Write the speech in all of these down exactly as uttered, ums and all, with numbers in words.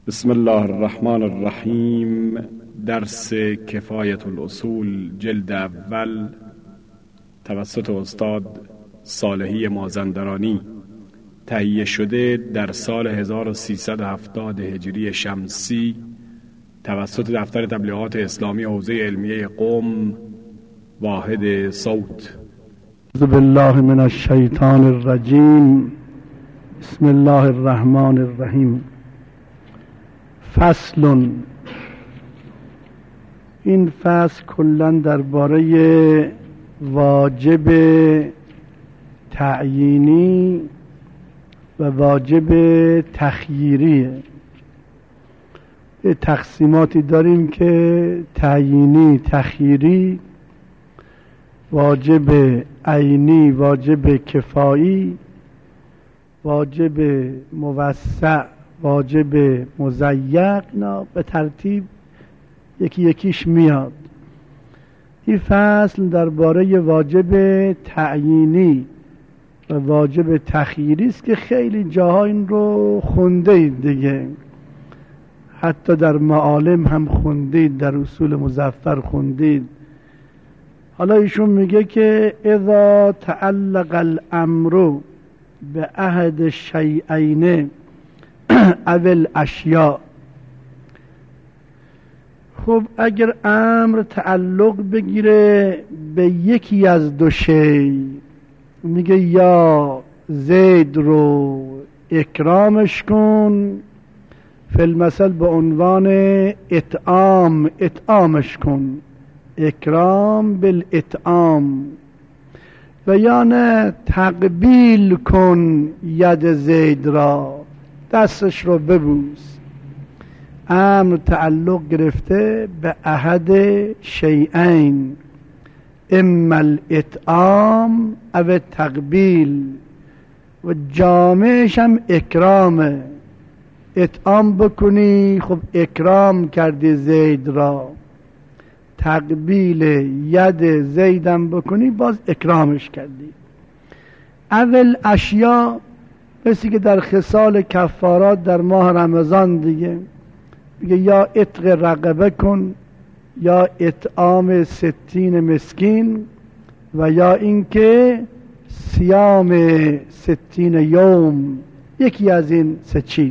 بسم الله الرحمن الرحیم. درس کفایت الاصول جلد اول توسط استاد صالحی مازندرانی، تهیه شده در سال هزار و سیصد و هفتاد هجری شمسی توسط دفتر تبلیغات اسلامی حوزه علمیه قم، واحد صوت. اعوذ بالله من الشیطان الرجیم. بسم الله الرحمن الرحیم. فصل. این فصل کلاً درباره واجب تعیینی و واجب تخییریه. تقسیماتی داریم که تعیینی، تخییری، واجب عینی، واجب کفایی، واجب موسع، واجب مضیق. اینا به ترتیب یکی یکیش میاد. این فصل درباره واجب تعیینی و واجب تخییری است که خیلی جاها این رو خونده اید دیگه، حتی در معالم هم خوندید، در اصول مظفر خوندید. حالا ایشون میگه که اذا تعلق الامر به احد الشیئین اول اشیاء. خب اگر امر تعلق بگیره به یکی از دو شی، میگه یا زید رو اکرامش کن، فی المثل به عنوان اطعام، اطعامش کن، اکرام بالاطعام، و یا نه تقبیل کن ید زید را، دستش رو ببوس. امر تعلق گرفته به احد شیئین، اما الاطعام او تقبیل، و جامعش هم اکرامه. اطعام بکنی، خب اکرام کردی زید را. تقبیل ید زیدم بکنی، باز اکرامش کردی. اول اشیا، مثل که در خصال کفارات در ماه رمضان دیگه میگه یا عتق رقبه کن، یا اطعام ستین مسکین، و یا اینکه صیام ستین یوم، یکی از این سه چیز.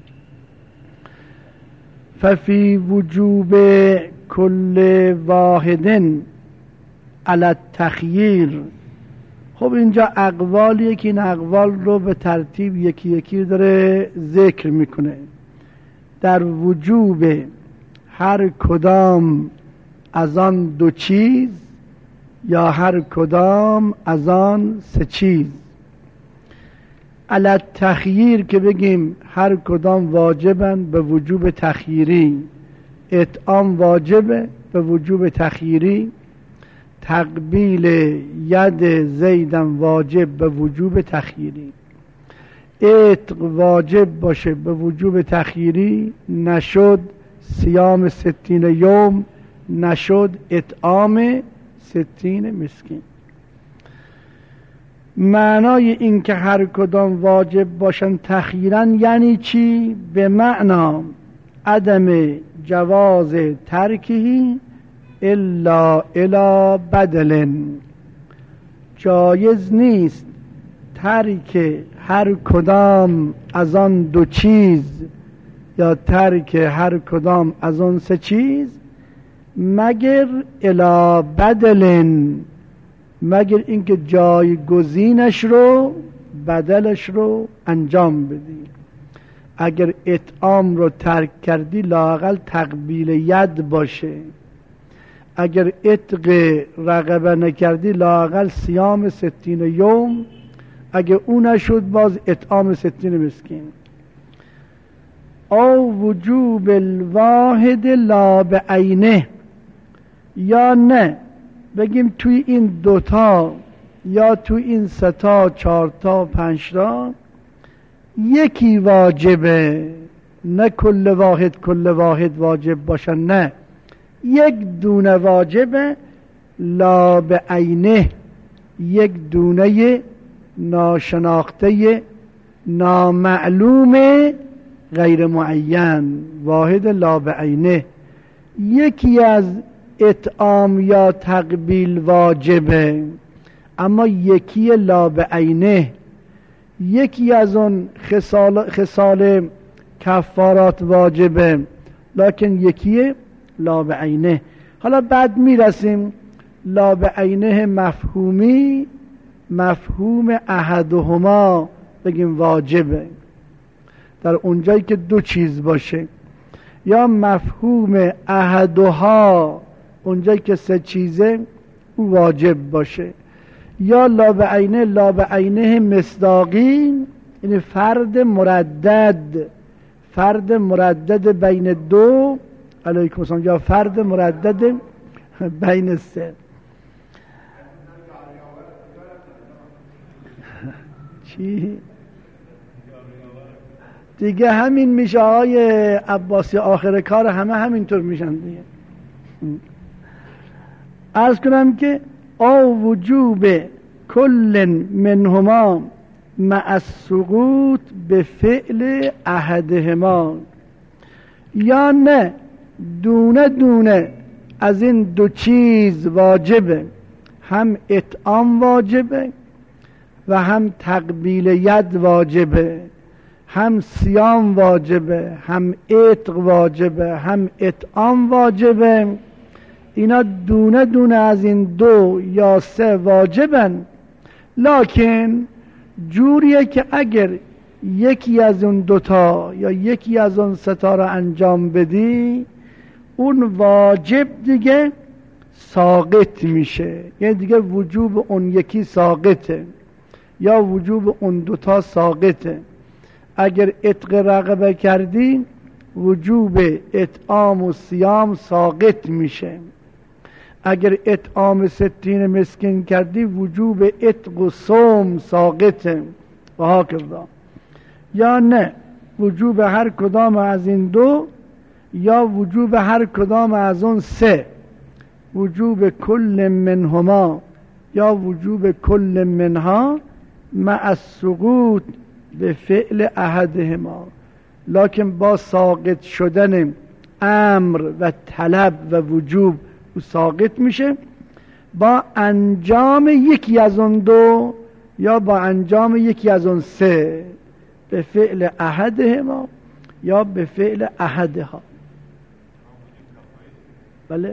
ففی وجوب کل واحدن علی التخییر. خب اینجا اقوالیه که این اقوال رو به ترتیب یکی یکی داره ذکر میکنه. در وجوب هر کدام از آن دو چیز، یا هر کدام از آن سه چیز. علی التخییر که بگیم هر کدام واجبن به وجوب تخییری، اطعام واجبه به وجوب تخییری، تقبیل ید زیدم واجب به وجوب تخییری. عتق واجب باشه به وجوب تخییری، نشد صیام ستین یوم، نشد اطعام ستین مسکین. معنای این که هر کدام واجب باشن تخییراً یعنی چی؟ به معنا عدم جواز ترکهی الا الی بدل. جایز نیست ترک هر کدام از آن دو چیز یا ترک هر کدام از آن سه چیز مگر الی بدل، مگر اینکه جایگزینش رو، بدلش رو انجام بدی. اگر اطعام رو ترک کردی لااقل تقبیل ید باشه، اگر عتق رقبه نکردی لااقل صیام ستین یوم، اگر اون نشد باز اطعام ستین مسکین. او وجوب الواحد لا بعینه، یا نه بگیم توی این دوتا یا توی این سه تا، چهار تا، پنج تا یکی واجبه، نه کل واحد کل واحد واجب باشن، نه یک دونه واجبه لا بعینه، یک دونه ناشناخته نامعلوم غیر معین، واحد لا بعینه. یکی از اطعام یا تقبیل واجبه، اما یکی لا بعینه. یکی از اون خصال, خصال کفارات واجبه، لکن یکی لا بعینه. حالا بعد میرسیم لا بعینه مفهومی، مفهوم احدهما بگیم واجبه در اونجایی که دو چیز باشه، یا مفهوم احدها اونجایی که سه چیزه او واجب باشه، یا لا بعینه لا بعینه مصداقی، یعنی فرد مردد، فرد مردد بین دو علیکم السلام، یا فرد مردد بین سه. چی؟ دیگه همین میشه آقای عباسی، آخر کار همه همینطور میشن دیگه. عرض کنم که او وجوب کل منهما مع السقوط به فعل احدهما، یا نه دونه دونه از این دو چیز واجبه، هم اطعام واجبه و هم تقبیل ید واجبه، هم صیام واجبه، هم عتق واجبه، هم اطعام واجبه. اینا دونه دونه از این دو یا سه واجبن، لکن جوریه که اگر یکی از اون دوتا یا یکی از اون ستا را انجام بدی، اون واجب دیگه ساقط میشه، یعنی دیگه وجوب اون یکی ساقطه یا وجوب اون دوتا ساقطه. اگر عتق رقبه کردی وجوب اطعام و صیام ساقط میشه، اگر اطعام ستین مسکین کردی وجوب عتق و صوم ساقطه و هاکذا. یا نه وجوب هر کدام از این دو یا وجوب هر کدام از اون سه، وجوب کل منهما یا وجوب کل منها مع السقوط به فعل احدهما، لکن با ساقط شدن امر و طلب و وجوب او ساقط میشه با انجام یکی از اون دو یا با انجام یکی از اون سه، به فعل احدهما یا به فعل احدها. بله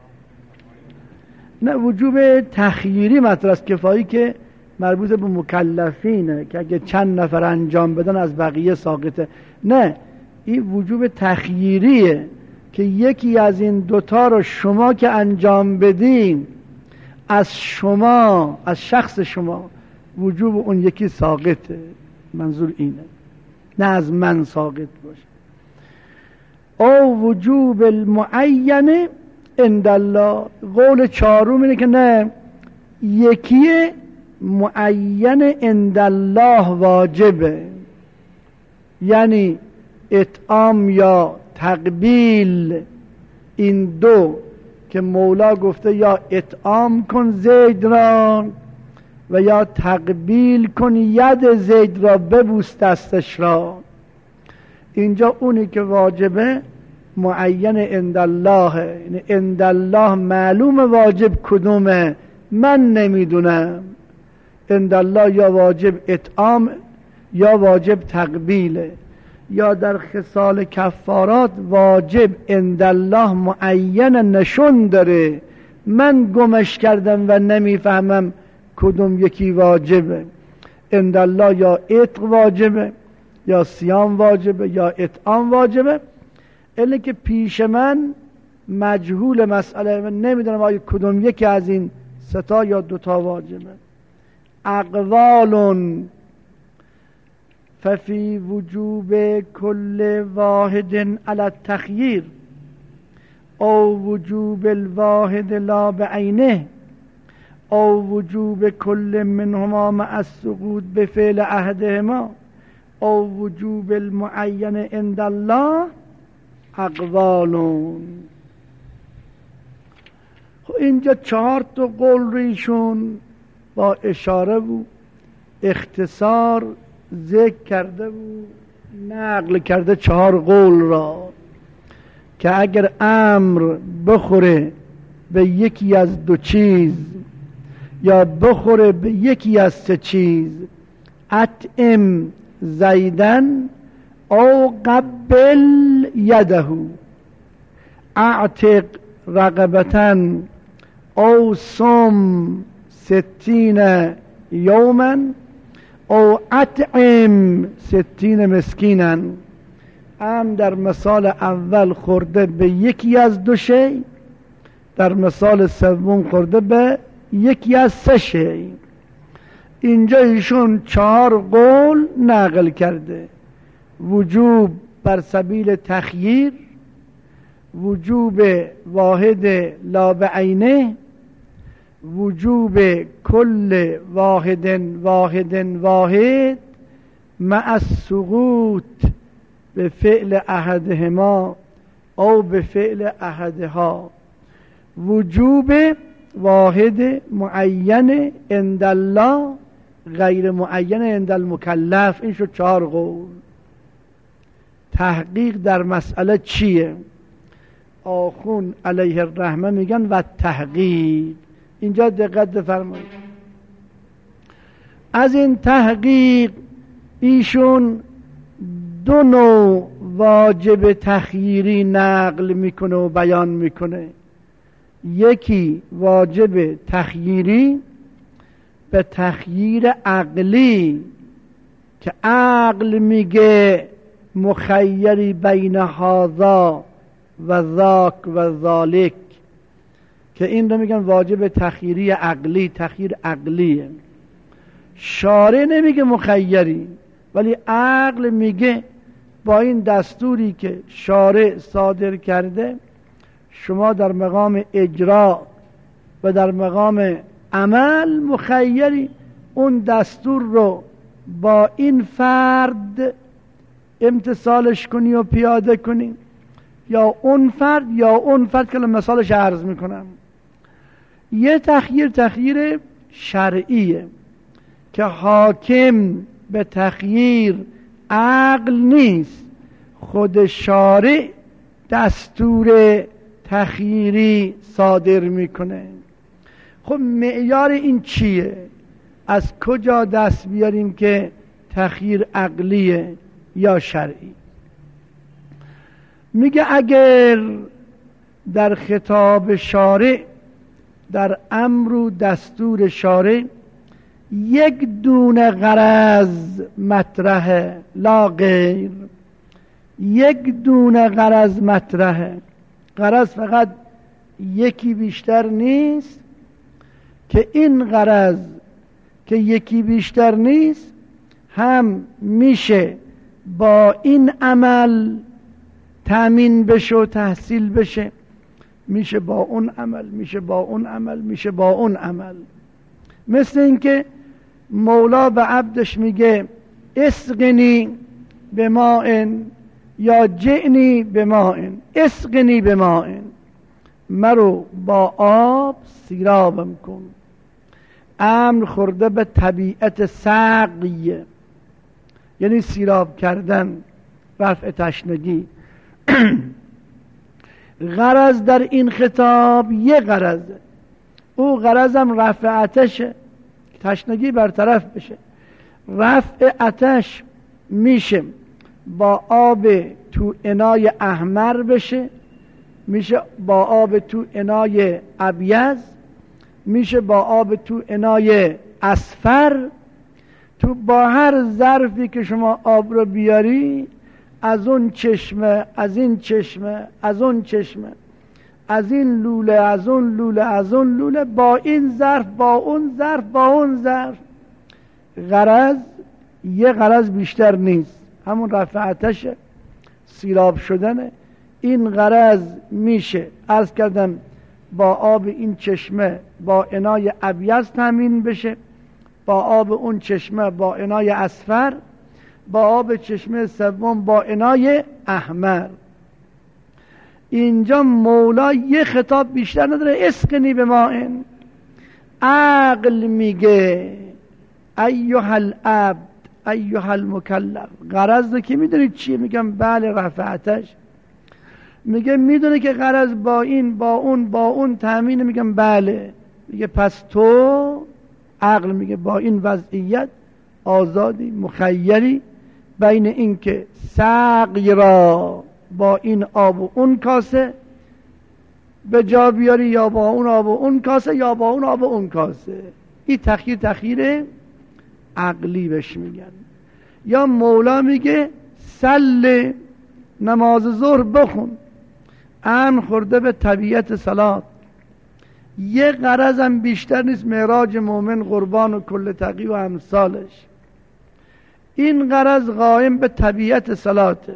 نه وجوب تخییری مطرح است، کفایی که مربوط به مکلفینه که اگه چند نفر انجام بدن از بقیه ساقطه. نه این وجوب تخییریه که یکی از این دوتا رو شما که انجام بدین، از شما از شخص شما وجوب اون یکی ساقطه، منظور اینه، نه از من ساقط باشه. او وجوب المعین عند الله، قول چهارم اینه که نه یکی معین عند الله واجبه، یعنی اطعام یا تقبیل این دو که مولا گفته یا اطعام کن زید را و یا تقبیل کن ید زید را، ببوس دستش را. اینجا اونی که واجبه معین عند الله، یعنی عند الله معلوم واجب کدومه من نمیدونم. عند الله یا واجب اطعام یا واجب تقبیله، یا در خصال کفارات واجب عند الله معین نشون داره، من گمش کردم و نمیفهمم کدوم یکی واجبه. عند الله یا عتق واجبه یا صیام واجبه یا اطعام واجبه، الا که پیش من مجهول مسئله، من نمیدونم آیا کدوم یکی از این ستا یا دوتا واجبه. اقوال ففی وجوب کل واحد علی التخییر او وجوب الواحد لا بعینه او وجوب کل منهما مع السقوط بفعل احدهما او وجوب المعین عند الله اقوالون. خب اینجا چهار تا قول ریشون با اشاره و اختصار ذکر کرده بود نقل کرده چهار قول را که اگر امر بخوره به یکی از دو چیز یا بخوره به یکی از سه چیز، اطعم زیدن او قبل یده، اعتق رقبتن او صم ستین یوما او اطعم ستین مسکینا. ام در مثال اول خورده به یکی از دو شی، در مثال سوم خورده به یکی از سه شی. اینجا ایشون چهار قول نقل کرده: وجوب بر سبیل تخییر، وجوب واحد لا بعینه، وجوب کل واحد واحد واحد مع السقوط به فعل احدهما او به فعل احدها، وجوب واحد معین عند الله غیر معین عند المکلف. این شد چهار قول. تحقیق در مسئله چیه؟ آخون علیه الرحمه میگن و تحقیق. اینجا دقت بفرمایید. از این تحقیق ایشون دو نوع واجب تخییری نقل میکنه و بیان میکنه. یکی واجب تخییری به تخییر عقلی که عقل میگه مخیری بین هذا و ذاک و ذالک، که این رو میگن واجب تخییری عقلی، تخییر عقلیه. شارع نمیگه مخیری، ولی عقل میگه با این دستوری که شارع صادر کرده شما در مقام اجرا و در مقام عمل مخیری. اون دستور رو با این فرد امتثالش کنی و پیاده کنی، یا اون فرد یا اون فرد که مثالش عرض میکنم. یه تخییر تخییر شرعیه که حاکم به تخییر عقل نیست، خود شارع دستور تخییری صادر میکنه. خب معیار این چیه؟ از کجا دست بیاریم که تخییر عقلیه یا شرعی؟ میگه اگر در خطاب شارع، در امر و دستور شارع یک دونه غرض مطرحه لا غیر، یک دونه غرض مطرحه، غرض فقط یکی بیشتر نیست، که این غرض که یکی بیشتر نیست هم میشه با این عمل تأمین بشه و تحصیل بشه، میشه با اون عمل، میشه با اون عمل، میشه با اون عمل. مثل اینکه مولا به عبدش میگه اسقنی به ماءن یا جئنی به ماءن. اسقنی به ماءن، مرو با آب سیرابم کن. امر خورده به طبیعت سقیه، یعنی سیراب کردن، رفع تشنگی. غرض در این خطاب یه غرضه، او غرضم رفع آتشه، تشنگی برطرف بشه. رفع آتش میشه با آب تو انای احمر بشه، میشه با آب تو انای ابیض، میشه با آب تو انای اصفر. تو با هر ظرفی که شما آب رو بیاری، از اون چشمه، از این چشمه، از اون چشمه، از این لوله، از اون لوله، از اون لوله، با این ظرف، با اون ظرف، با اون ظرف. غرض یه غرض بیشتر نیست، همون رفع آتش، سیراب شدنه. این غرض میشه عرض کردم با آب این چشمه با انای ابیض تامین بشه، با آب اون چشمه با انای اصفر، با آب چشمه سوم با انای احمر. اینجا مولا یه خطاب بیشتر نداره. اسقنی به ماءن. عقل میگه ایها العبد ایها المکلف. غرض رو که میدونید چیه؟ میگم بله. رفعتش میگه میدونه که غرض با این با اون با اون تامین. میگم بله. میگه پس تو عقل میگه با این وضعیت آزادی، مخیری بین این که سقی را با این آب و اون کاسه به جا بیاری یا با اون آب و اون کاسه یا با اون آب و اون کاسه. این تخییر تخییر عقلی بهش میگن. یا مولا میگه سل نماز ظهر بخون، ان خورده به طبیعت صلات. یه غرضم بیشتر نیست، معراج مومن، قربان و کل تقی و امثالش. این غرض قائم به طبیعت صلاته.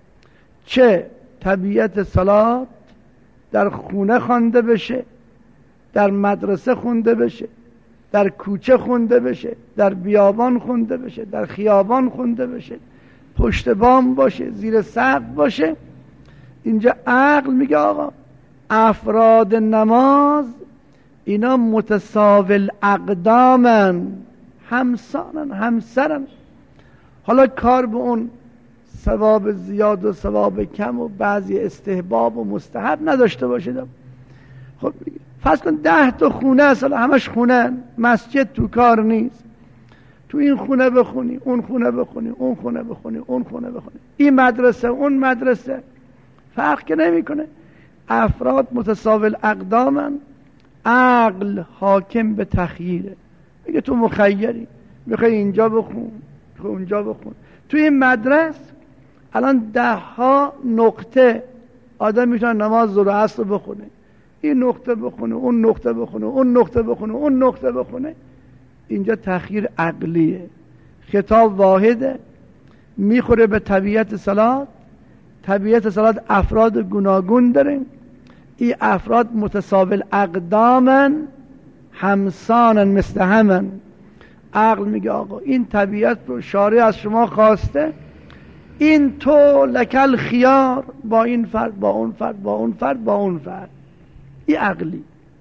چه طبیعت صلات در خونه خوانده بشه، در مدرسه خونده بشه، در کوچه خونده بشه، در بیابان خونده بشه، در خیابان خونده بشه، پشت بام باشه، زیر سقف باشه. اینجا عقل میگه آقا افراد نماز اینا متساوی اقدامن، همسانن، همسرن. حالا کار به اون ثواب زیاد و ثواب کم و بعضی استحباب و مستحب نداشته باشه. خب فرض کن ده تا خونه اصلا همش خونه، مسجد تو کار نیست. تو این خونه بخونی، اون خونه بخونی، اون خونه بخونی، اون خونه بخونی، این مدرسه، اون مدرسه، فرق که نمی کنه. افراد متساوی اقدامن. عقل حاکم به تخییره. میگه تو مخیری، میخوای اینجا بخون، میخوای اونجا بخون. تو این مدرسه الان ده ها نقطه آدم میتونه نماز ظهر و عصر بخونه، این نقطه بخونه، اون نقطه بخونه، اون نقطه بخونه، اون نقطه بخونه. اینجا تخییر عقلیه. خطاب واحده، میخوره به طبیعت صلات. طبیعت صلات افراد گوناگون داره. این افراد متساوی اقدامن، همسانن، مثل همن. عقل میگه آقا این طبیعت رو شارع از شما خواسته، این تو لکل خیار با این فرد، با اون فرد، با اون فرد، با اون فرد. این عقلی.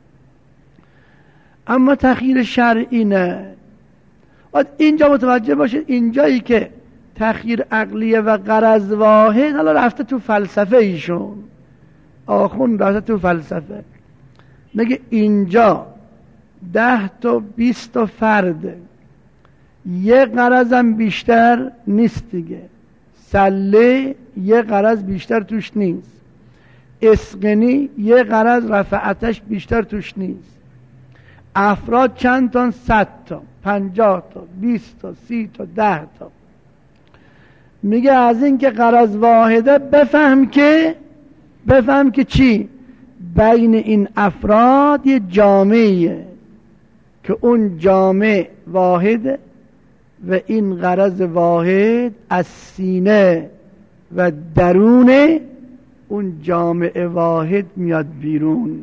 اما تخییر شرعی نه. اینجا متوجه باشید، اینجایی که تخییر عقلیه و غرض واحد، حالا رفته تو فلسفه ایشون، آخون رفته تو فلسفه، میگه اینجا ده تا بیست تا فرده، یه غرضم بیشتر نیست دیگه. سله یه غرض بیشتر توش نیست. اسقنی یه غرض رفعتش بیشتر توش نیست. افراد چند تا؟ صد تا، پنجاه تا، بیست تا، سی تا، ده تا. میگه از این که غرض واحده بفهم که بفهم که چی؟ بین این افراد یه جامعه که اون جامعه واحده و این غرض واحد از سینه و درون اون جامعه واحد میاد بیرون.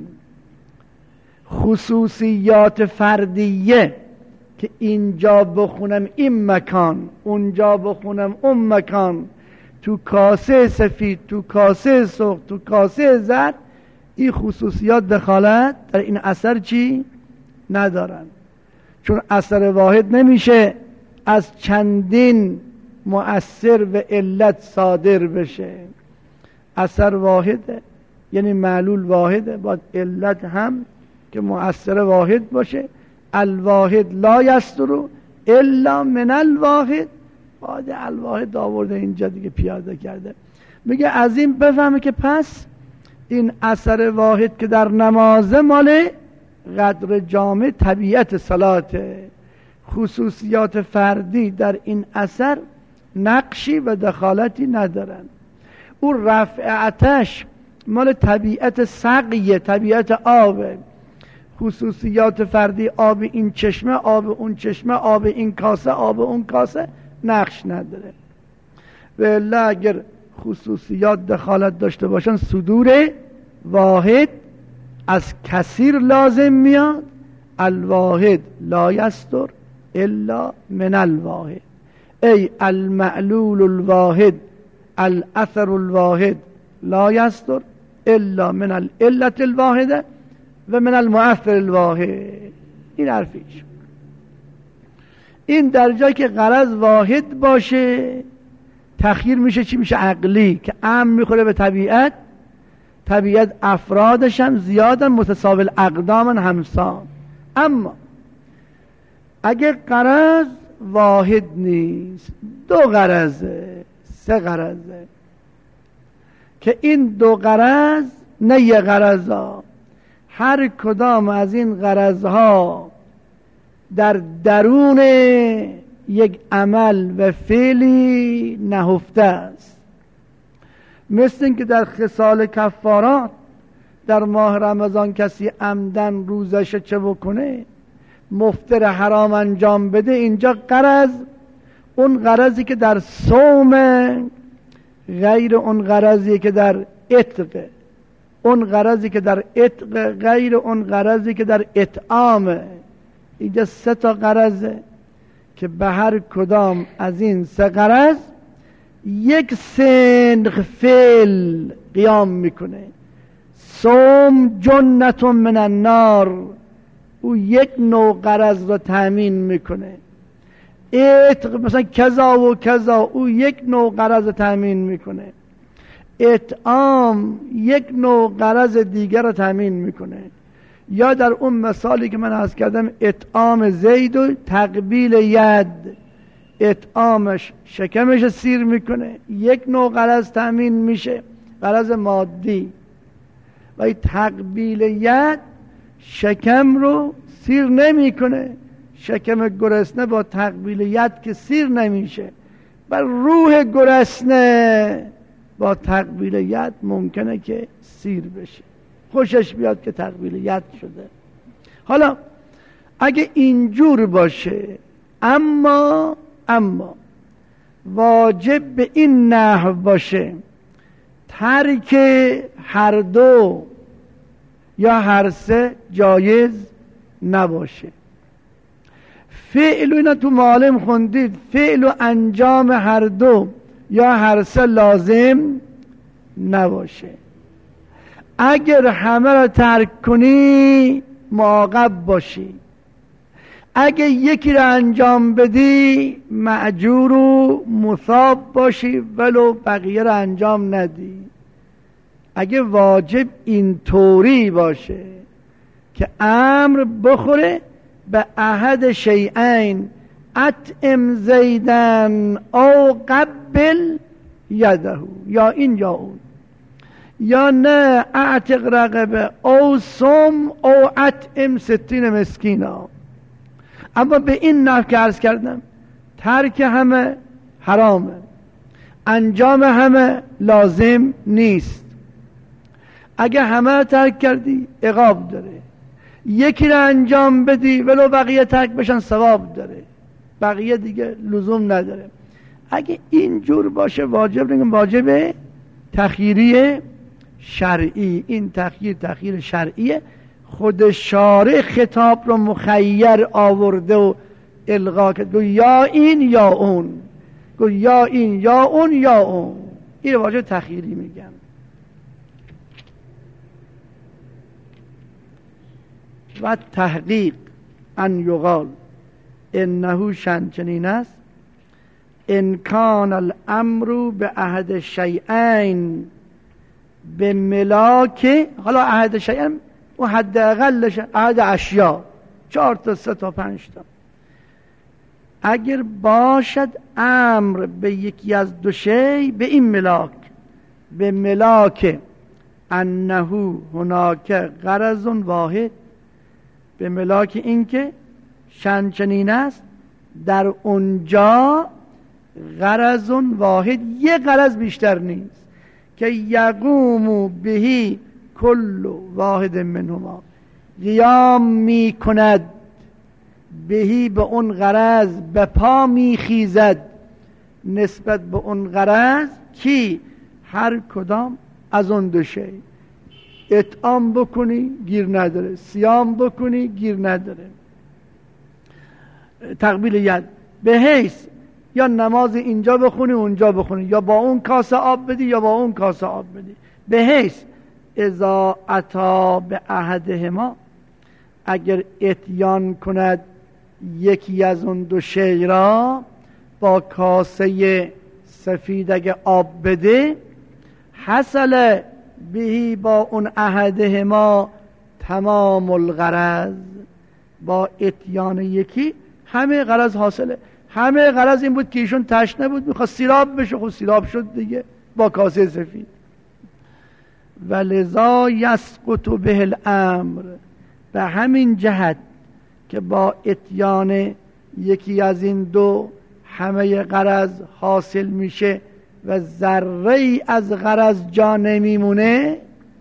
خصوصیات فردیه که اینجا بخونم این مکان، اونجا بخونم اون مکان، تو کاسه سفید، تو کاسه سرخ، تو کاسه زرد، این خصوصیات دخالت در این اثر چی؟ ندارن. چون اثر واحد نمیشه از چندین مؤثر و علت صادر بشه. اثر واحده، یعنی معلول واحده، باید علت هم که مؤثر واحد باشه. الواحد لا یستر الا من الواحد. باید الواحد آورده اینجا دیگه پیاده کرده. میگه از این بفهمه که پس این اثر واحد که در نماز مال قدر جامع طبیعت صلاته. خصوصیات فردی در این اثر نقشی و دخالتی ندارن. او رفعتش مال طبیعت سقیه، طبیعت آبه. خصوصیات فردی، آب این چشمه، آب اون چشمه، آب این کاسه، آب اون کاسه، نقش نداره. و الا اگر خصوصیات دخالت داشته باشن، صدور واحد از کثیر لازم میاد. الواحد لا یستر الا من الواحد، ای المعلول الواحد الاثر الواحد لا یستر الا من العلت الواحده و من المؤثر الواحد. این حرفیش. این در جایی که غرض واحد باشه تخییر میشه چی؟ میشه عقلی، که امر میخوره به طبیعت. طبیعت افرادش هم زیادن، متساوی اقدامن، همسان. اما اگه غرض واحد نیست، دو غرضه، سه غرضه، که این دو غرض نه یه غرضا، هر کدام از این غرضها در درون یک عمل و فعلی نهفته است. مثل این که در خصال کفارات در ماه رمضان کسی عمدن روزش چه بکنه؟ مفطر حرام انجام بده. اینجا غرض اون غرضی که در صوم غیر اون غرضی که در عتق، اون غرضی که در عتق غیر اون غرضی که در اطعامه. اینجا سه تا غرضه که به هر کدام از این سه غرض یک سنخ فعل قیام میکنه. صوم جنت من النار، او یک نوع غرض رو تامین میکنه. عتق مثلا کذا و کذا، او یک نوع غرض رو تامین میکنه. اطعام یک نوع غرض دیگر رو تامین میکنه. یا در اون مثالی که من عرض کردم، اطعام زید و تقبیل ید، اطعامش شکمش سیر میکنه، یک نوع غرض تامین میشه، غرض مادی. و تقبیل ید شکم رو سیر نمیکنه. شکم گرسنه با تقبیل ید که سیر نمیشه، و روح گرسنه با تقبیل ید ممکنه که سیر بشه، خوشش بیاد که تقبیل ید شده. حالا اگه اینجور باشه، اما اما واجب به این نحو باشه ترک هر دو یا هر سه جایز نباشه. فعل، اینا تو معالم خوندید، فعل و انجام هر دو یا هر سه لازم نباشه. اگر همه را ترک کنی معاقب باشی، اگه یکی را انجام بدی مأجور و مثاب باشی ولو بقیه را انجام ندی. اگه واجب این طوری باشه که امر بخوره به احد شیئین، اطعم زیدن او قبل یده، یا این یا اون، یا نه اعتق رقبه او صم او اطعم ستین مسکینا. اما به این نحو که عرض کردم، ترک همه حرامه، انجام همه لازم نیست. اگه همه ترک کردی عقاب داره، یکی را انجام بدی ولو بقیه ترک بشن ثواب داره، بقیه دیگه لزوم نداره. اگه اینجور باشه واجب نگم، واجب تخییری شرعی. این تخییر تخییر شرعیه، خود شارع خطاب رو مخیر آورده و الغا کرد، گو یا این یا اون، گو یا این یا اون یا اون. این واجب تخییری میگن. و تحقیق ان یقال انه شنچنین است، ان کان الامر به عهد شیئین به ملاک. حالا عهد شیئین و حد اقلش عهد اشیا، چهار تا سه تا پنج تا. اگر باشد امر به یکی از دو شی، به این ملاک، به ملاک انه هناک غرض واحد، به ملاک این که شنچنین است در اونجا غرض واحد، یه غرض بیشتر نیست، که یقوم بهی کل واحد منهما، قیام می کند بهی به اون غرض، به پا می خیزد نسبت به اون غرض، کی هر کدام از اون دو شی. اطعام بکنی گیر نداره، صیام بکنی گیر نداره، تقبیل ید به حیث یا نماز اینجا بخونی اونجا بخونی، یا با اون کاسه آب بدی یا با اون کاسه آب بدی، به حیث اذا اتا به عهدهما، اگر اتیان کند یکی از اون دو شی را با کاسه سفید اگه آب بده، حصل بهی با اون عهدهما تمام الغرض، با اتیان یکی همه غرض حاصله. همه غرض این بود که ایشون تشنه بود میخواست سیراب بشه، خود سیراب شد دیگه با کاسه سفید. ولذا یسقط به الامر، به همین جهت که با اتیان یکی از این دو همه غرض حاصل میشه و ذره ای از غرض جا نمیمونه،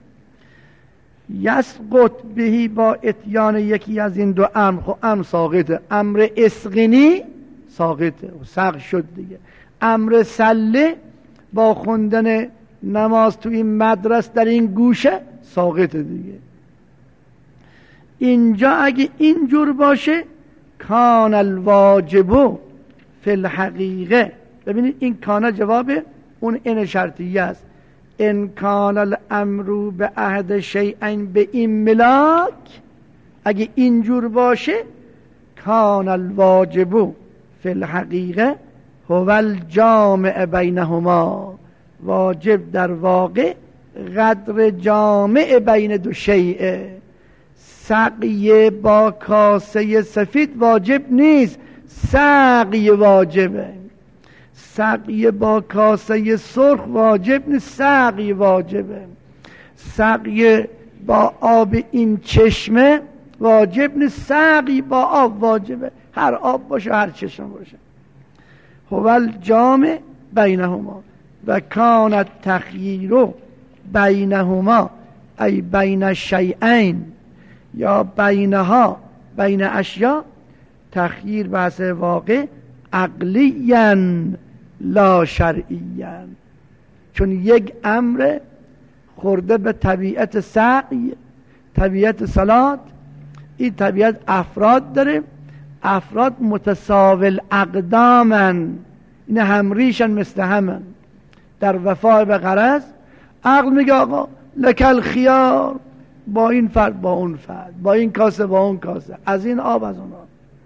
یسقط بهی با اتیان یکی از این دو امر. خب امر ساقطه، امر اسقینی ساقطه و سقط شد دیگه. امر سله با خوندن نماز تو این مدرس در این گوشه ساقطه دیگه. اینجا اگه اینجور باشه کان الواجب فی الحقیقه، ببینید این کان جواب اون ان شرطیه است. ان کان الامر به عهد شیئین به این ملاک، اگه اینجور باشه کان الواجب فی الحقیقه هو الجامع بینهما، واجب در واقع قدر جامع بین دو شیئه. سقی با کاسه سفید واجب نیست، سقی واجبه. سقی با کاسه سرخ واجب نیست، سقی واجبه. سقی با آب این چشمه واجب نیست، سقی با آب واجبه. هر آب باشه هر چشم باشه. هو الجامع بینهما و کان التخییر بینهما ای بین الشیئین یا بینها بین اشیا، تخییر بحث واقع عقلیاً لا شرعیاً، چون یک امر خورده به طبیعت سعی، طبیعت صلات. این طبیعت افراد داره، افراد متساوی اقدامن، این همریشن مثل همن در وفای به غرض. عقل میگه آقا لکل خیار، با این فرد با اون فرد، با این کاسه با اون کاسه، از این آب از اون آب.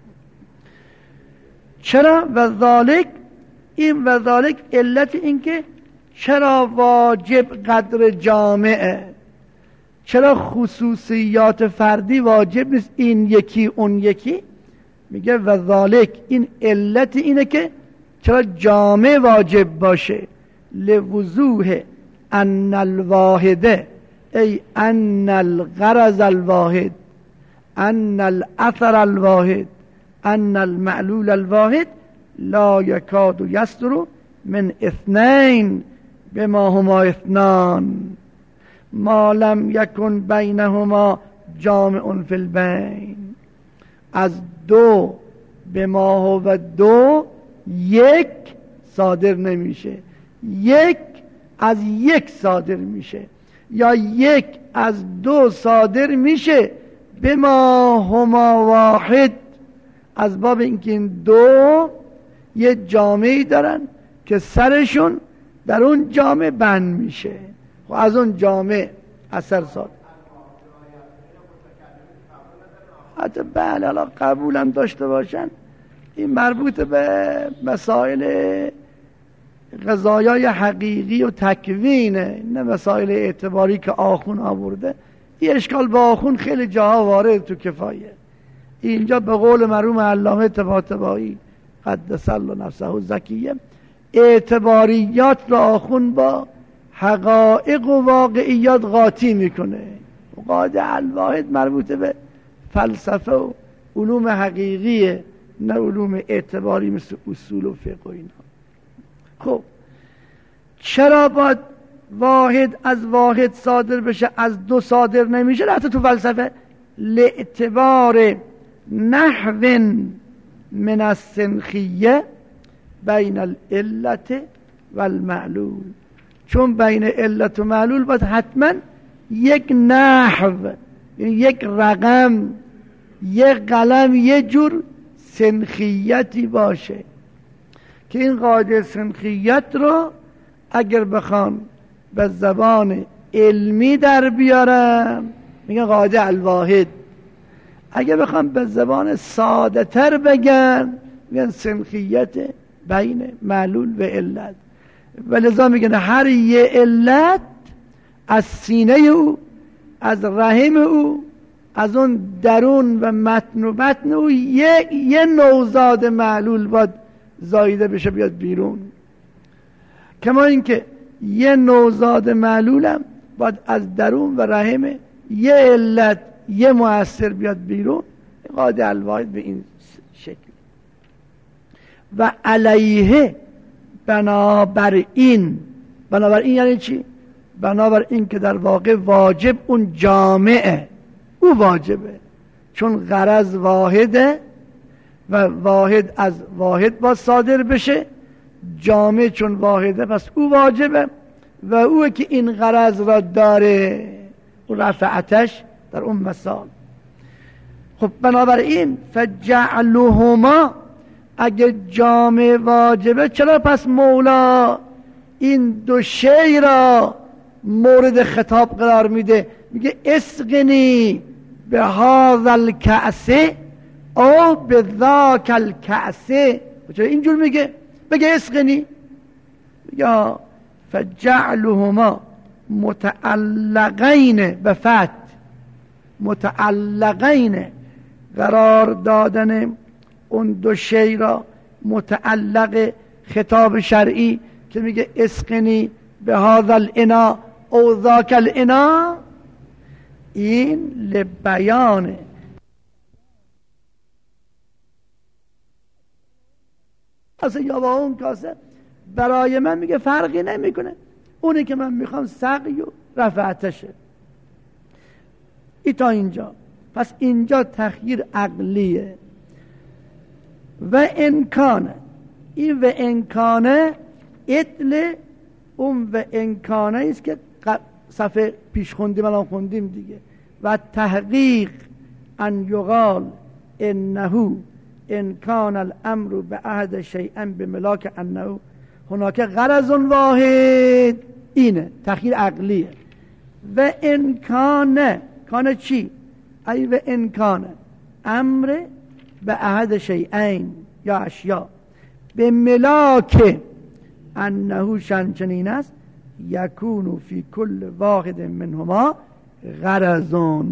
چرا؟ و ذالک، این و ذالک علت این که چرا واجب قدر جامعه، چرا خصوصیات فردی واجب نیست، این یکی اون یکی. میگه و ذالک، این علت اینه که چرا جامع واجب باشه. لوضوح ان الواحده ای ان الغرض الواحد، ان الاثر الواحد، ان المعلول الواحد لا یکاد یصدر من اثنین بما هما اثنان ما لم یکن بینهما جامع فی البین. از دو به ما هو دو یک صادر نمیشه، یک از یک صادر میشه، یا یک از دو صادر میشه به ما هما واحد، از باب اینکه این دو یه جامعی دارن که سرشون در اون جامعه بند میشه و از اون جامعه اثر صادر. حتی بله حالا قبولم داشته باشن، این مربوط به مسائل قضایای حقیقی و تکوینه، نه مسائل اعتباری که آخون آورده. این اشکال با آخون خیلی جاها وارد تو کفایه. اینجا به قول مرحوم علامه طباطبایی قدس الله نفسه زکیه، اعتباریات را آخون با حقایق و واقعیات قاطی میکنه. قاعده الواحد مربوط به فلسفه و علوم حقیقیه، نه علوم اعتباری مثل اصول و فقه و اینا. خب چرا باید واحد از واحد صادر بشه، از دو صادر نمیشه؟ حتی تو فلسفه لاعتبار نحو من السنخیه بین العلت و المعلول، چون بین علت و معلول باید حتما یک نحو، یعنی یک رقم، یک قلم، یک جور سنخیتی باشه که این قاعده سنخیت رو اگر بخوان به زبان علمی در بیارم میگن قاعده الواحد. اگه بخوام به زبان ساده تر بگن میگن سنخیت بین معلول و علت، و لذا میگن هر یه علت از سینه او، از رحم او، از اون درون و متن و بطن او یه, یه نوزاد معلول باید زایده بشه بیاد بیرون. کما اینکه یه نوزاد معلولم باید از درون و رحم یه علت یه مؤثر بیاد بیرون. قاعده الواحد به این شکل. و علیه بنابراین، بنابراین یعنی چی؟ بنابراین که در واقع واجب اون جامعه، او واجبه، چون غرض واحده و واحد از واحد با صادر بشه، جامعه چون واحده پس او واجبه و او که این غرض را داره، او رفعتش در اون مثال. خب بنابراین فجعلهما، اگه جامعه واجبه چرا پس مولا این دو شی را مورد خطاب قرار میده؟ میگه اسقنی به هذا الکأس او به ذاک الکأس. چرا اینجور میگه؟ بگه اسقنی. یا فجعلهما متعلقین به فتح، متعلقین قرار دادن اون دو شی را متعلق خطاب شرعی که میگه اسقنی به هذا الانا او ذاک الانا، این لبیانه کاسه یا با اون کاسه برای من میگه فرقی نمیکنه، اونی که من میخوام سقی و رفعتشه. ای تا اینجا. پس اینجا تخییر عقلیه. و امکانه، این و امکانه اتل اون و امکانه است که صفحه پیش خوندیم الان خوندیم دیگه. و تحقیق ان یقال انه ان کان الامر به عهد شیئا به ملاک انه هناک غرض واحد، اینه تخییر عقلیه. و امکانه، کانه چی؟ ای و امکانه امر به عهد شیئین یا اشیا به ملاک انه شنچنین است یکونو فی کل واحد منهما غرضون.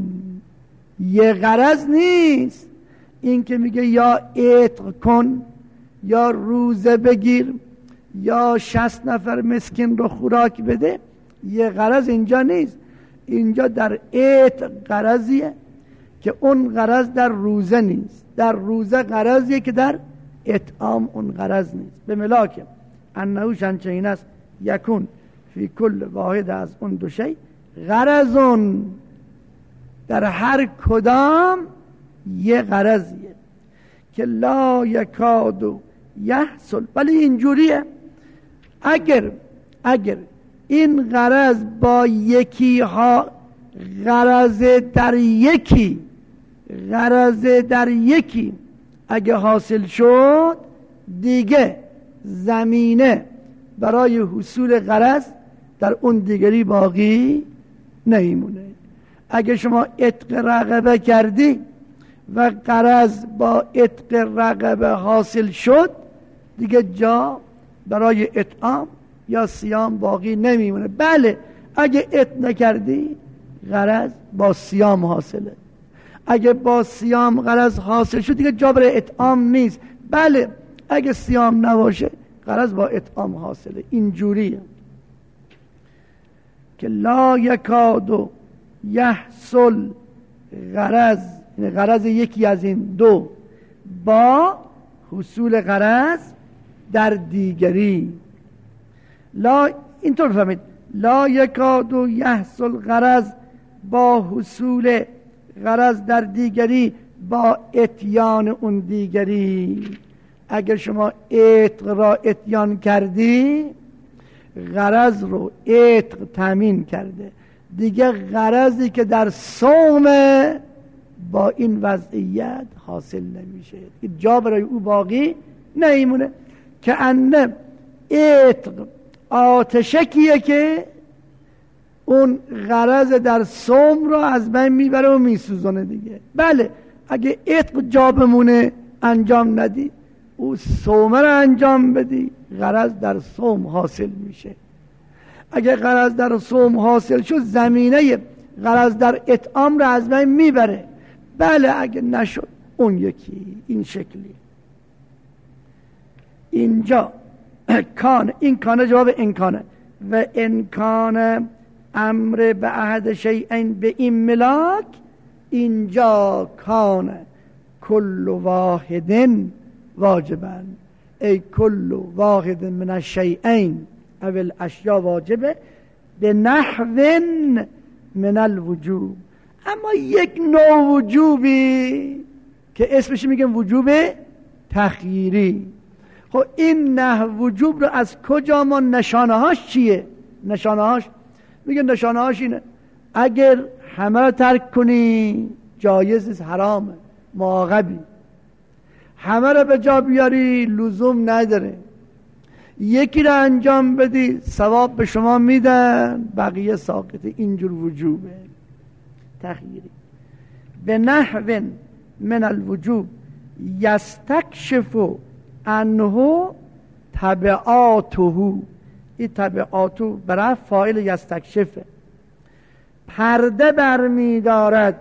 یه غرض نیست این که میگه یا عتق کن یا روزه بگیر یا شصت نفر مسکین رو خوراک بده، یه غرض اینجا نیست. اینجا در عتق غرضیه که اون غرض در روزه نیست، در روزه غرضیه که در اطعام اون غرض نیست. به ملاک انه شنچین است یکون فی کل واحد از اون دو شی غرضون، در هر کدام یه غرضیه که لا یکادو یحصل. ولی اینجوریه اگر اگر این غرض با یکی ها غرض در یکی غرض در یکی اگه حاصل شد دیگه زمینه برای حصول غرض در اون دیگری باقی نمیمونه. اگه شما عتق رقبه کردی و غرض با عتق رقبه حاصل شد دیگه جا برای اطعام یا صیام باقی نمیمونه. بله اگه عتق نکردی غرض با صیام حاصله، اگه با صیام غرض حاصل شد دیگه جا برای اطعام نیست. بله اگه صیام نباشه غرض با اطعام حاصله. اینجوریه که لا یکادو یحصل غرض، یعنی غرض یکی از این دو با حصول غرض در دیگری. لا اینطور فهمید، لا یکادو یحصل غرض با حصول غرض در دیگری با اتیان اون دیگری. اگر شما عتق را اتیان کردی غرض رو عتق تامین کرده، دیگه غرضی که در صوم با این وضعیت حاصل نمیشه، جا برای او باقی نمیمونه. که انه عتق آتشکیه که اون غرض در صوم را از بین میبره و میسوزونه دیگه. بله اگه عتق جا بمونه انجام ندی، او صوم رو انجام بدی، غرض در صوم حاصل میشه. اگه غرض در صوم حاصل شد زمینه غرض در اطعام رو از بین میبره. بله اگه نشد اون یکی. این شکلی اینجا کان، این کان جواب این کانه و این کان امر به عهد شیئین به این ملاک. اینجا کان کل واحدن واجبن، ای کل واحد من الشیئین او الاشیاء واجبه به نحو من الوجوب. اما یک نوع وجوبی که اسمش میگن وجوب تخییری. خب این نه وجوب رو از کجا ما نشانه هاش چیه؟ نشانه هاش میگه نشانه هاش اینه اگر همه رو ترک کنی جایز نیست، حرامه، معاقبی. همه رو به جا بیاری لزوم نداره. یکی رو انجام بدی ثواب به شما میدن، بقیه ساقطه. اینجور وجوبه تخییری. به نحو من الوجوب یستکشف عنه تبعاته. این تبعاته برای فاعل یستکشفه، پرده برمی دارد،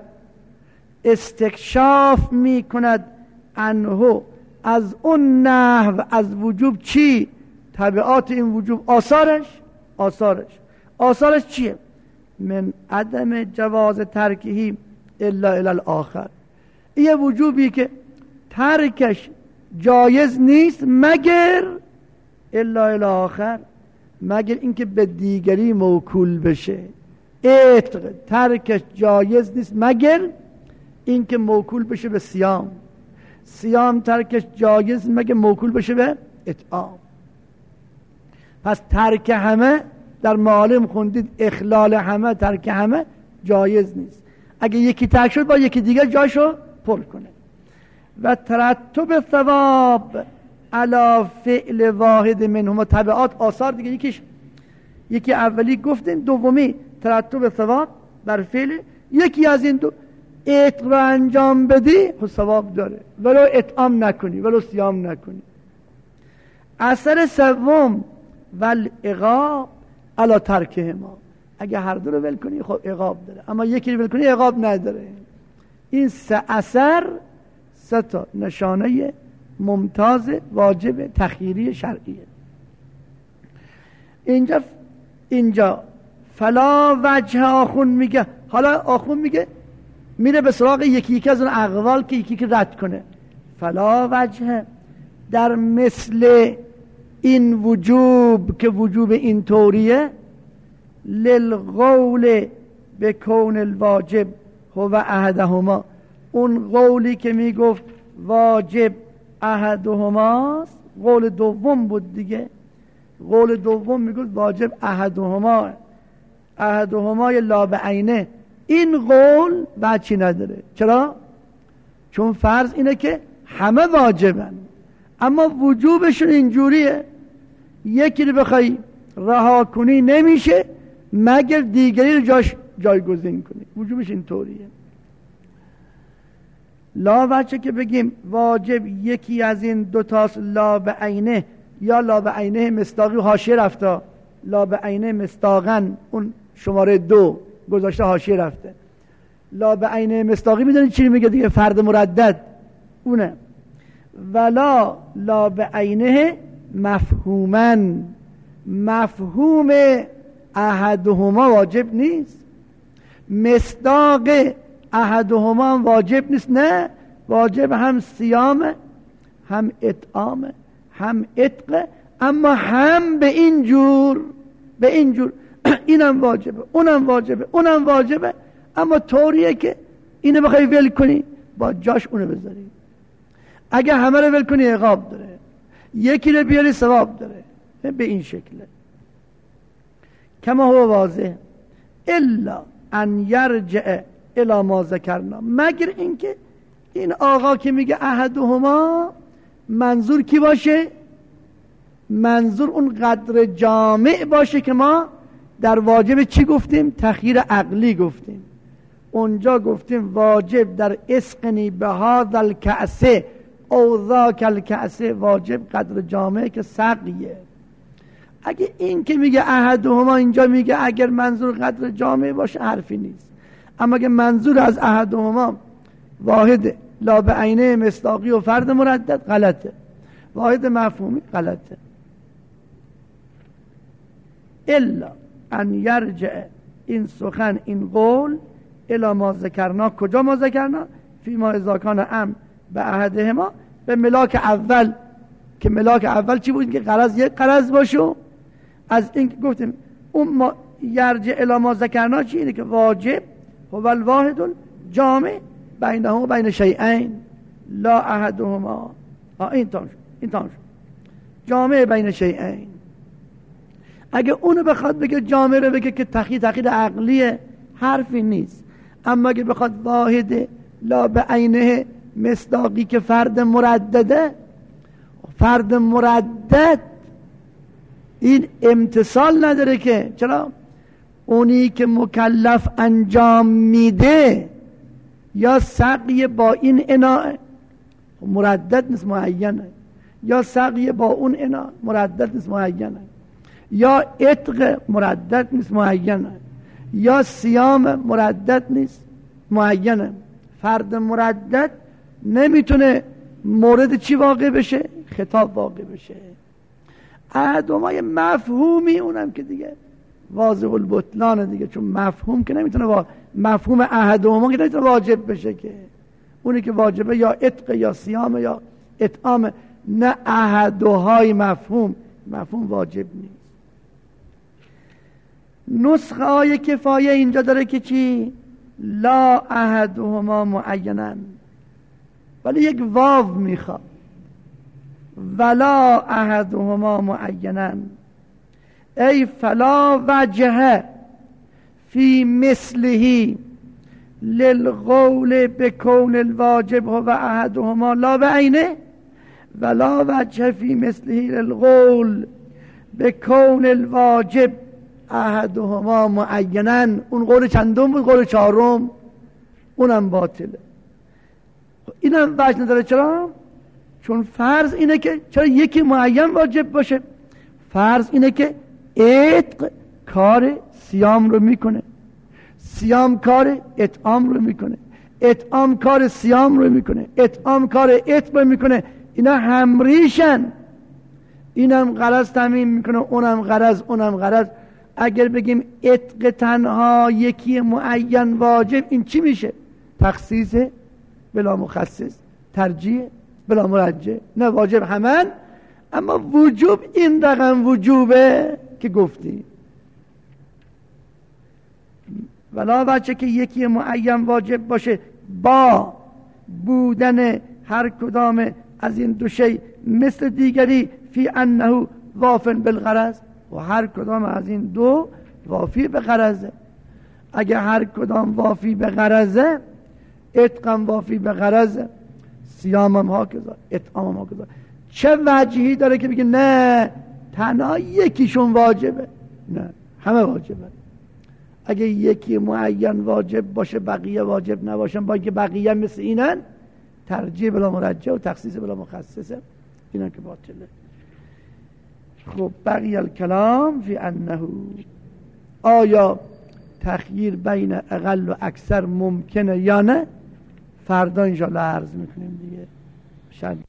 استکشاف می کند عنه از اون نحو از وجوب. چی؟ تبعات این وجوب، آثارش. آثارش آثارش چیه؟ من عدم جواز ترکهی الا الی الاخر. این وجوبی که ترکش جایز نیست مگر الا الی الاخر، مگر اینکه به دیگری موکول بشه. عتق ترکش جایز نیست مگر اینکه موکول بشه به صیام. صیام ترکش جایز مگر موکول بشه به اطعام. پس ترک همه در معالم خوندید اخلال همه، ترک همه جایز نیست. اگه یکی ترک شد با یکی دیگه جاشو پر کنه. و ترتب ثواب علی فعل واحد منهما تبعات آثار دیگه. یکیش یکی اولی گفتیم، دومی ترتب ثواب بر فعل. یکی از این دو عتق رو انجام بدی خود ثواب داره ولو اطعام نکنی ولو صیام نکنی. اثر سوم والعقاب علی ترکهما. اگه هر دو رو ول کنی خب عقاب داره، اما یکی رو ول کنی عقاب نداره. این سه اثر، سه تا نشانه ممتاز واجب تخییری شرعیه. اینجا اینجا فلا وجه آخون میگه. حالا آخون میگه میره به سراغ یکی یکی از اون اقوال که یکی که رد کنه. فلا وجه در مثل این وجوب که وجوب این طوریه، للقول به کون الواجب هو احدهما. اون قولی که میگفت واجب احدهماست قول دوم بود دیگه. قول دوم میگفت واجب احدهما، احدهما لا بعینه. این قول بچی نداره. چرا؟ چون فرض اینه که همه واجبن، اما وجوبشون اینجوریه یکی رو بخوای رها کنی نمیشه مگر دیگری رو جاش جایگزین کنی. وجوبش اینطوریه. لا وجه که بگیم واجب یکی از این دو تاست، لا بعینه یا لا بعینه مصداقی حاشیه رفته. لا بعینه مصداقاً اون شماره دو گذاشته حاشیه رفته. لا بعینه مصداقی میدونید چی میگه دیگه؟ فرد مردد اونه. ولا لا بعینه مفهومن، مفهوم احدهما واجب نیست، مصداق احدهما واجب نیست. نه، واجب هم صیام هم اطعام هم عتق، اما هم به این جور به این جور اینم واجبه اونم واجبه اونم واجبه، اما طوریه که اینو بخوای ول کنی با جاش اونو بذاری. اگه همه رو ول کنی عقاب داره، یکی رو بیاری ثواب داره. به این شکله. کما هو واضح الا ان یرجع الی ما ذکرنا، مگر اینکه این آقا که میگه احدهما منظور کی باشه؟ منظور اون قدر جامع باشه که ما در واجب چی گفتیم؟ تخییر عقلی گفتیم. اونجا گفتیم واجب در اسقنی به هذا الکأسه او ذاک الکأسه، واجب قدر جامعه که سقیه. اگه این که میگه احدهما اینجا میگه اگر منظور قدر جامعه باشه حرفی نیست، اما اگه منظور از احدهما واحد لا به عینه مصداقی و فرد مردد غلطه، واحد مفهومی غلطه. الا ان یرجع، این سخن این قول الا ما ذکرنا، کجا ما ذکرنا؟ فی ما اذا کان ام به احدهما، به ملاک اول، که ملاک اول چی بود؟ که غرض یک غرض باشه. از این که گفتیم اون ما یرجع الا ما ذکرنا چی؟ اینه که واجب هو الواحد الجامع بینهما و بین شیئین لا احدهما. این تام شد، این تام شد، جامع بین شیئین. اگه اونو بخواد بگه جامع رو بگه که تخیید تخیید عقلیه، حرفی نیست. اما اگه بخواد واحد لا به عینه مصداقی که فرد مردده، فرد مردد این امتصال نداره که چرا؟ اونی که مکلف انجام میده یا سقی با این اناء مردد نیست معینه، یا سقی با اون اناء مردد نیست معینه، یا عتق مردد نیست معینه، یا صیام مردد نیست معینه. فرد مردد نمیتونه مورد چی واقع بشه؟ خطاب واقع بشه. احدهما مفهومی، اونم که دیگه واضح البطلان دیگه، چون مفهوم که نمیتونه با مفهوم احدهما که نمیتونه واجب بشه، که اونی که واجبه یا عتق یا صیام یا اطعام، نه احدهای مفهوم، مفهوم واجب نیست. نسخه های کفایه اینجا داره که چی؟ لا احدهما معینن، ولی یک واو میخواد، ولا احدهما معینن ای فلا وجه فی مثله للقول بکون الواجب و احدهما لا بعینه، ولا وجه فی مثله للقول بکون الواجب احدهما معینن. اون قول چندم بود؟ قول چهارم، اونم باطله. اینم وجه نداره. چرا؟ چون فرض اینه که چرا یکی معین واجب باشه؟ فرض اینه که عتق کار صیام رو میکنه، صیام کار اطعام رو میکنه، اطعام کار صیام رو میکنه، اطعام کار عتق رو میکنه. اینا همریشن، اینم غرض تامین میکنه، اونم غرض، اونم غرض. اگر بگیم عتق تنها یکی معین واجب، این چی میشه؟ تخصیص بلا مخصص، ترجیح بلا مرجح. نه، واجب همن، اما وجوب این رقم وجوبه که گفتی. ولا بچه که یکی معین واجب باشه با بودن هر کدام از این دو شی مثل دیگری فی انه وافن بالغرض، و هر کدام از این دو وافی به غرضه. اگه هر کدام وافی به غرضه، اتقام وافی به غرضه، صیامم ها کذا، اطعامم ها کذا، چه وجهی داره که بگه نه تنها یکیشون واجبه؟ نه، همه واجبه. اگه یکی معین واجب باشه بقیه واجب نباشن، با اینکه بقیه مثل اینن، ترجیح بلا مرجح و تخصیص بلا مخصصه، اینا که باطله. خب بقیه الکلام فی انه، آیا تخییر بین اقل و اکثر ممکنه یا نه؟ فردا انشاءالله عرض میکنیم دیگه. شاید